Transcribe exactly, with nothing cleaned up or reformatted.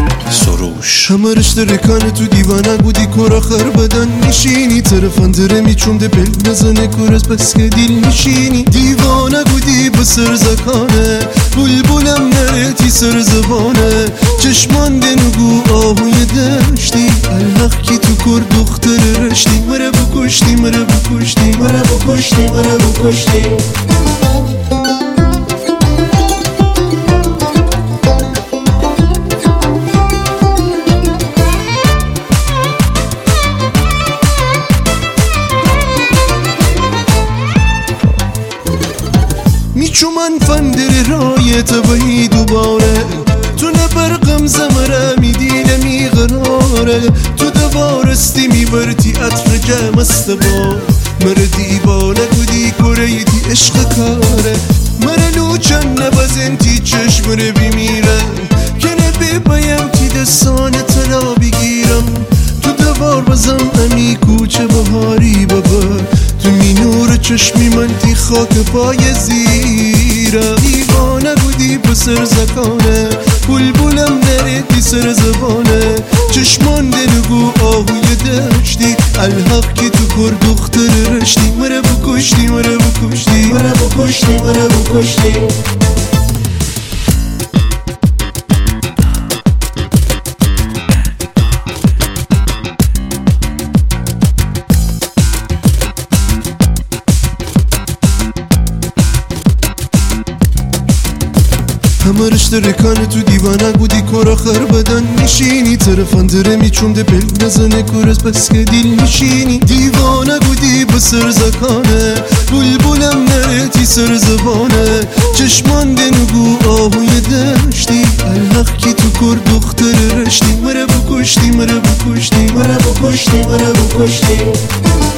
سروش همه رشته رکانه تو دیوانه بودی کار آخر بدن میشینی طرفان دره میچونده پل نزنه کورس بس که دیل میشینی دیوانه بودی به سر زکانه بلبلم نرتی سر زبانه چشمان دنگو آهوی دشتی الحق کی تو کر دختر رشتی مره بکشتی مره بکشتی مره بکشتی مره بکشتی میچومن فندر رایت بهی دوباره تو نبرقم زمره میدینه میغراره تو دوارستی میبرتی عطر جمع استبا مره دیوانه بودی کریتی عشق کاره مره لوچن نبزنتی چشم رو بیمیره که نبیبایم تی دستان تلا بگیرم تو دوار بزم امی کوچه بهاری ببر تو می نور چشمی من تی خاک پای زیره دیوانه بودی بسر زکانه بلبلم نریدی سر زبانه چشمان دلگو آهوی دشتی الحق که تو کر دختر رشتی مره بکشتی مره بکشتی مره بکشتی مره بکشتی همه رشته رکانه تو دیوانه بودی کار آخر بدن میشینی طرفان دره میچونده پل نزنه کورس بس که دیل میشینی دیوانه بودی به سر زکانه بلبلم نرتی سر زبانه چشمان دنگو آهوی دشتی الحق کی تو کر دختر رشتی مره بکشتی مره بکشتی مره بکشتی مره بکشتی